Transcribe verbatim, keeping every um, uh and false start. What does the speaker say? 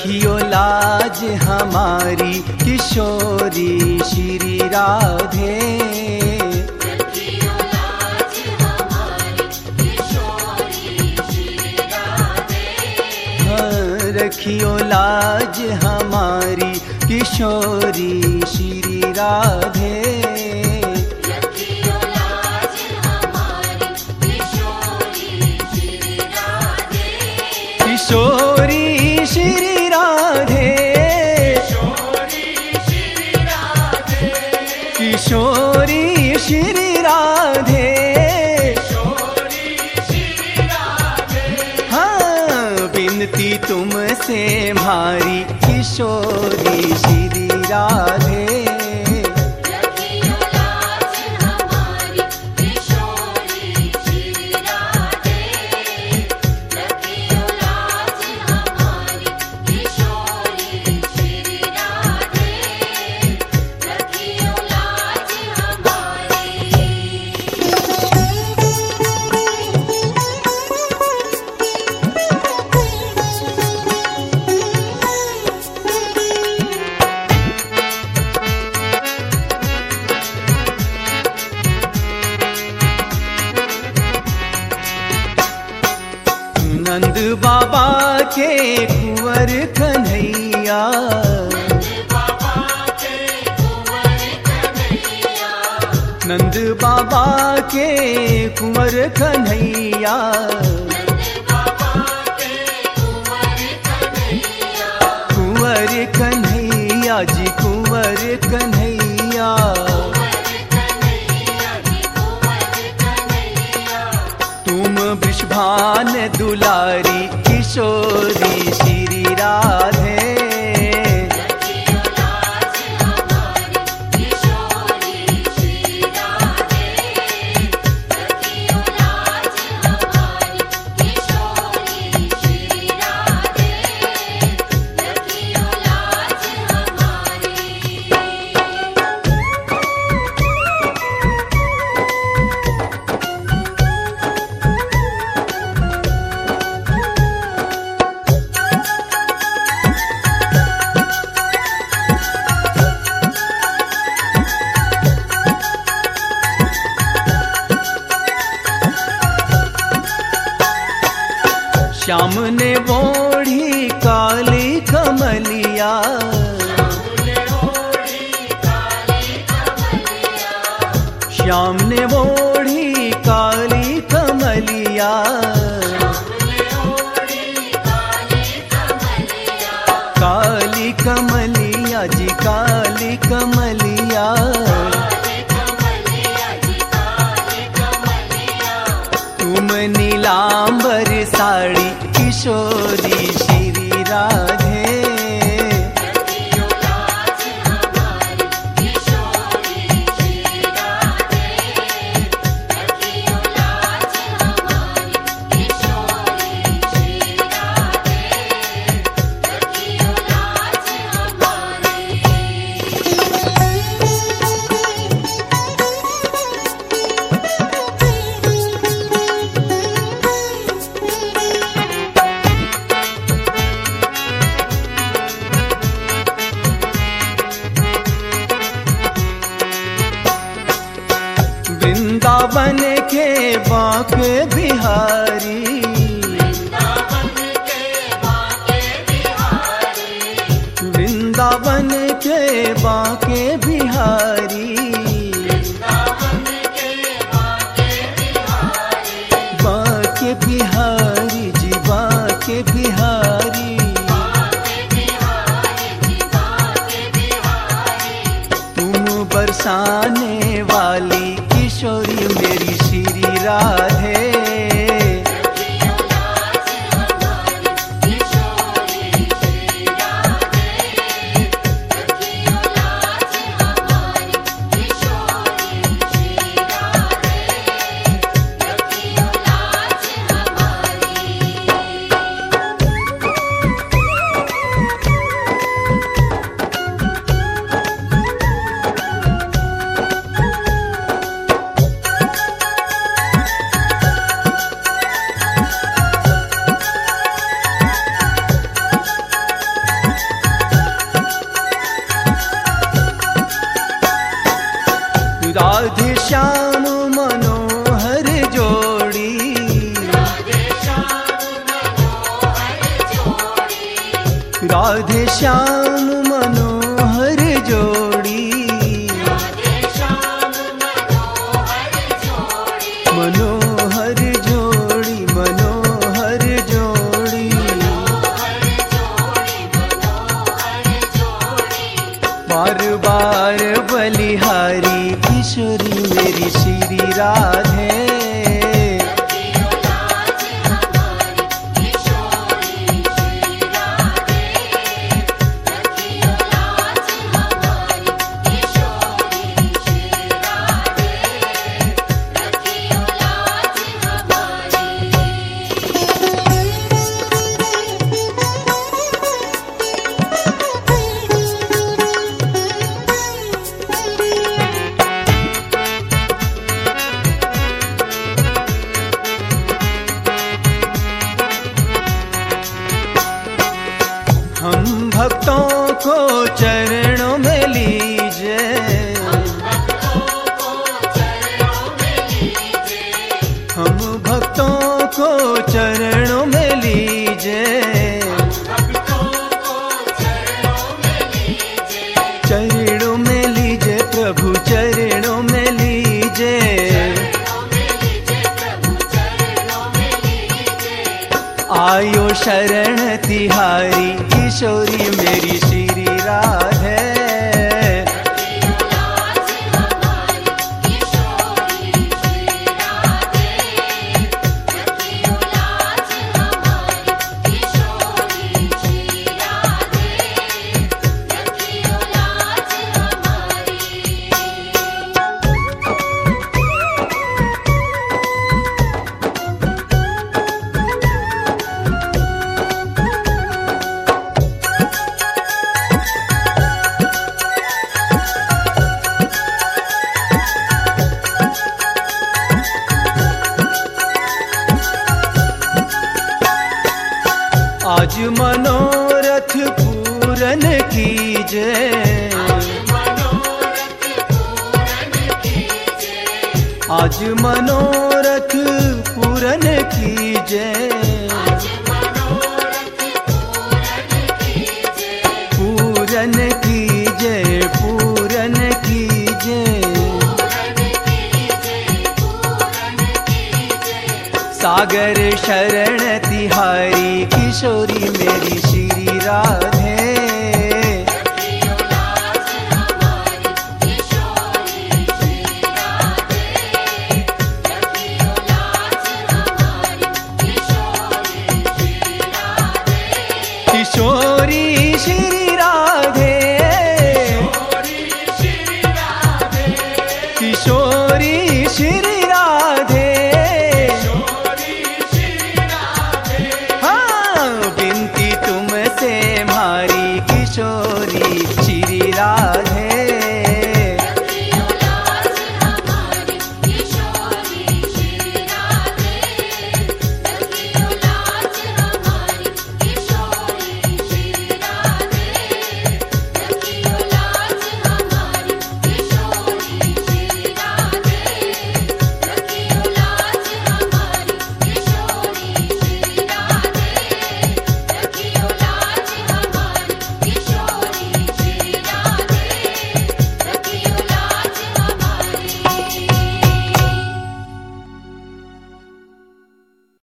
रखियो लाज हमारी किशोरी श्री राधे। रखियो लाज हमारी किशोरी श्री राधे। हाँ, रखियो लाज हमारी किशोरी श्री राधे। रखियो लाज हमारी किशोरी श्री राधे। किशोरी श्री राधे। किशोरी श्री राधे। हाँ, बिनती तुमसे हमारी किशोरी श्री राधे। रखियो लाज हमारी किशोरी श्री राधे। रखियो लाज हमारी किशोरी श्री राधे। रखियो लाज हमारी। नंद बाबा के कुंवर कन्हैया। नंद बाबा के कुंवर कन्हैया। कुंवर कन्हैया जी कुंवर कन्हैया। तुम वृषभान दुलारी किशोरी श्री राधे। रखियो लाज हमारी किशोरी श्री राधे। रखियो लाज हमारी किशोरी श्री राधे। रखियो लाज हमारी। श्याम ने ओढ़ी काली कमलिया। श्याम ने ओढ़ी काली कमलिया। काली कमलिया जी काली कमलिया। तुम नीलांबर साड़ी किशोरी श्री राधे। रखियो लाज हमारी किशोरी श्री राधे। रखियो लाज हमारी किशोरी श्री राधे। रखियो लाज हमारी। वृंदावन के बांके बिहारी। वृंदावन के बांके बिहारी। वृंदावन के बांके बिहारी। वृंदावन के बांके बिहारी। बांके बिहारी जी बांके बिहारी। बांके बिहारी जी बांके बिहारी। तुम बरसाने वाली किशोरी मेरी श्री राधे। रखियो लाज हमारी किशोरी श्री राधे। रखियो लाज हमारी किशोरी श्री राधे। रखियो लाज हमारी। श्याम मनोहर जोड़ी, राधे श्याम मनोहर जोड़ी, राधे श्याम मनोहर जोड़ी, राधे श्याम मनोहर जोड़ी, मनोहर जोड़ी, मनोहर जोड़ी। मनोहर जोड़ी, मनोहर जोड़ी। बार बार बलिहारी किशोरी मेरी श्री राधे, रखियो लाज हमारी किशोरी श्री राधे, रखियो लाज हमारी किशोरी श्री राधे, रखियो लाज हमारी। हम भक्तों को चरणों में लीजिए, भक्तों को चरणों में लीजिए, हम भक्तों को चरणों में लीजिए, भक्तों को चरणों में लीजिए, चरणों में लीजिए प्रभु, चरणों में लीजिए। चरणों में लीजिए प्रभु, चरणों में लीजिए। आयो शरण तिहारी किशोरी मेरी श्री राधे, रखियो लाज हमारी किशोरी श्री राधे, रखियो लाज हमारी किशोरी श्री राधे, रखियो लाज हमारी। आज मनोरथ पूरन कीजे, मनोरथ पूरन कीजे, आज मनोरथ पूरन कीजे, आज मनोरथ पूरन कीजे, पूरन कीजे, पूरन कीजे। पूरन कीजे, पूरन कीजे। सागर शरण